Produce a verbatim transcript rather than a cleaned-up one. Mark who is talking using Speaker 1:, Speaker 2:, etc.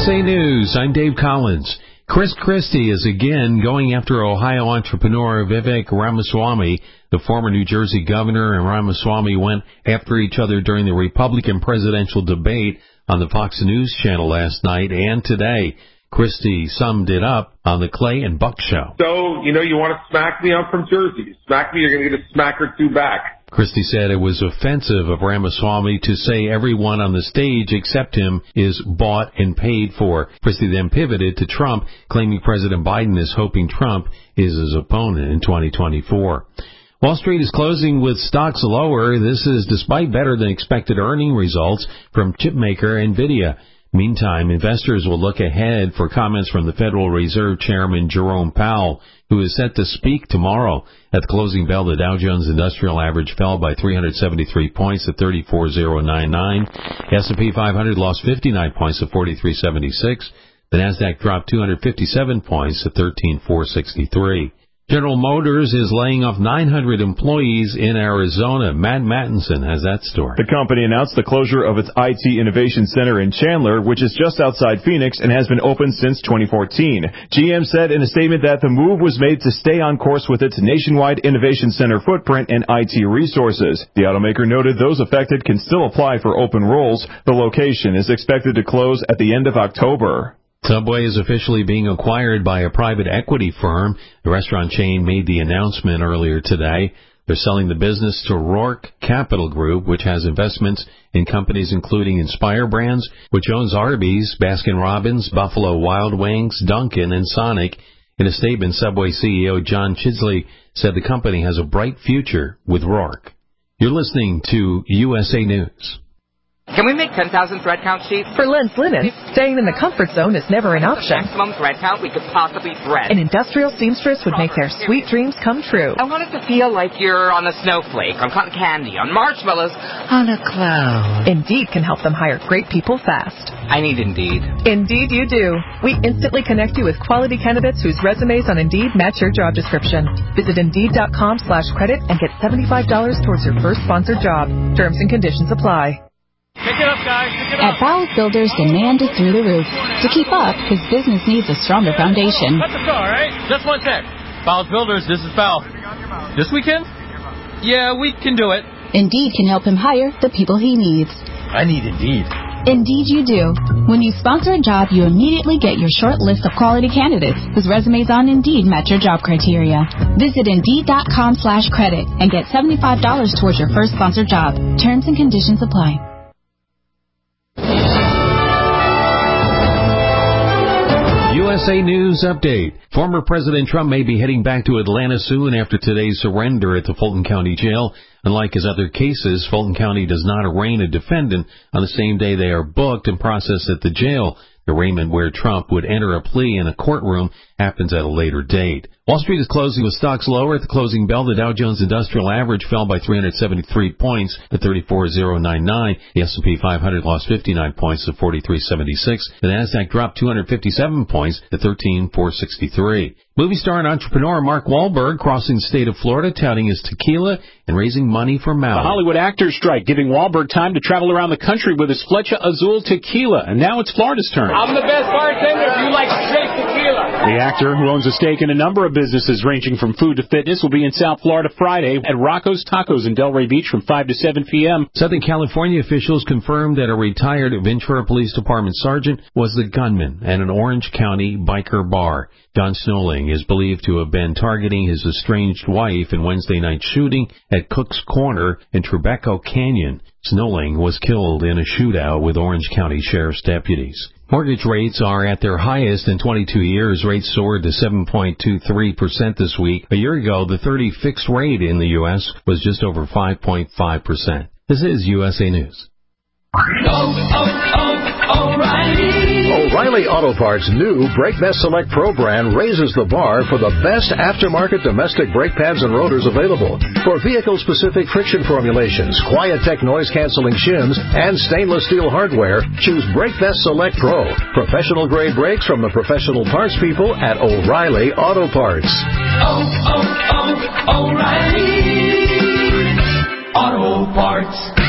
Speaker 1: A News, I'm Dave Collins. Chris Christie is again going after Ohio entrepreneur Vivek Ramaswamy. The former New Jersey governor and Ramaswamy went after each other during the Republican presidential debate on the Fox News channel last night and today. Christie summed it up on the Clay and Buck show.
Speaker 2: So, you know, you want to smack me? I'm from Jersey. Smack me, you're going to get a smack or two back.
Speaker 1: Christie said it was offensive of Ramaswamy to say everyone on the stage except him is bought and paid for. Christie then pivoted to Trump, claiming President Biden is hoping Trump is his opponent in twenty twenty-four. Wall Street is closing with stocks lower. This is despite better than expected earning results from chipmaker NVIDIA. Meantime, investors will look ahead for comments from the Federal Reserve Chairman Jerome Powell, who is set to speak tomorrow. At the closing bell, the Dow Jones Industrial Average fell by three hundred seventy-three points at thirty-four thousand ninety-nine. S and P five hundred lost fifty-nine points at forty-three seventy-six. The Nasdaq dropped two hundred fifty-seven points at thirteen thousand four hundred sixty-three. General Motors is laying off nine hundred employees in Arizona. Matt Mattinson has that story.
Speaker 3: The company announced the closure of its I T Innovation Center in Chandler, which is just outside Phoenix and has been open since twenty fourteen. G M said in a statement that the move was made to stay on course with its nationwide innovation center footprint and I T resources. The automaker noted those affected can still apply for open roles. The location is expected to close at the end of October.
Speaker 1: Subway is officially being acquired by a private equity firm. The restaurant chain made the announcement earlier today. They're selling the business to Roark Capital Group, which has investments in companies including Inspire Brands, which owns Arby's, Baskin-Robbins, Buffalo Wild Wings, Dunkin', and Sonic. In a statement, Subway C E O John Chisley said the company has a bright future with Roark. You're listening to U S A News.
Speaker 4: Can we make ten thousand thread count sheets?
Speaker 5: For Lens Linen, staying in the comfort zone is never an option.
Speaker 4: The maximum thread count we could possibly thread.
Speaker 5: An industrial seamstress would make their sweet dreams come true.
Speaker 4: I want it to feel like you're on a snowflake, on cotton candy, on marshmallows, on a cloud.
Speaker 5: Indeed can help them hire great people fast.
Speaker 4: I need Indeed.
Speaker 5: Indeed you do. We instantly connect you with quality candidates whose resumes on Indeed match your job description. Visit Indeed.com slash credit and get seventy-five dollars towards your first sponsored job. Terms and conditions apply.
Speaker 6: Pick it up, guys. Pick it up.
Speaker 7: At Bowles Builders, demand is through the roof. To keep up, his business needs a stronger foundation.
Speaker 6: That's the car, right? Just one sec. Bowles Builders, this is Bal. This weekend? Yeah, we can do it.
Speaker 7: Indeed can help him hire the people he needs.
Speaker 6: I need Indeed.
Speaker 7: Indeed you do. When you sponsor a job, you immediately get your short list of quality candidates whose resumes on Indeed match your job criteria. Visit Indeed.com slash credit and get seventy-five dollars towards your first sponsored job. Terms and conditions apply.
Speaker 1: U S A News Update. Former President Trump may be heading back to Atlanta soon after today's surrender at the Fulton County Jail. Unlike his other cases, Fulton County does not arraign a defendant on the same day they are booked and processed at the jail. The arraignment where Trump would enter a plea in a courtroom happens at a later date. Wall Street is closing with stocks lower. At the closing bell, the Dow Jones Industrial Average fell by three hundred seventy-three points to thirty-four thousand ninety-nine. The S and P five hundred lost fifty-nine points to forty-three seventy-six. The Nasdaq dropped two hundred fifty-seven points to thirteen thousand four hundred sixty-three. Movie star and entrepreneur Mark Wahlberg crossing the state of Florida, touting his tequila and raising money for Maui.
Speaker 8: The Hollywood actors strike, giving Wahlberg time to travel around the country with his Flecha Azul tequila, and now it's Florida's turn.
Speaker 6: I'm the best bartender if you like straight tequila.
Speaker 8: The actor, who owns a stake in a number of businesses ranging from food to fitness, will be in South Florida Friday at Rocco's Tacos in Delray Beach from five to seven p.m.
Speaker 1: Southern California officials confirmed that a retired Ventura Police Department sergeant was the gunman at an Orange County biker bar. Don Snowling is believed to have been targeting his estranged wife in Wednesday night shooting at Cook's Corner in Tribeca Canyon. Snowling was killed in a shootout with Orange County Sheriff's deputies. Mortgage rates are at their highest in twenty-two years. Rates soared to seven point two three percent this week. A year ago, the thirty fixed rate in the U S was just over five point five percent. This is U S A News.
Speaker 9: Oh, oh, oh, O'Reilly. O'Reilly Auto Parts' new Brake Best Select Pro brand raises the bar for the best aftermarket domestic brake pads and rotors available. For vehicle-specific friction formulations, Quiet-Tech noise-canceling shims, and stainless steel hardware, choose Brake Best Select Pro. Professional-grade brakes from the professional parts people at O'Reilly Auto Parts.
Speaker 10: Oh, oh, oh, O'Reilly Auto Parts.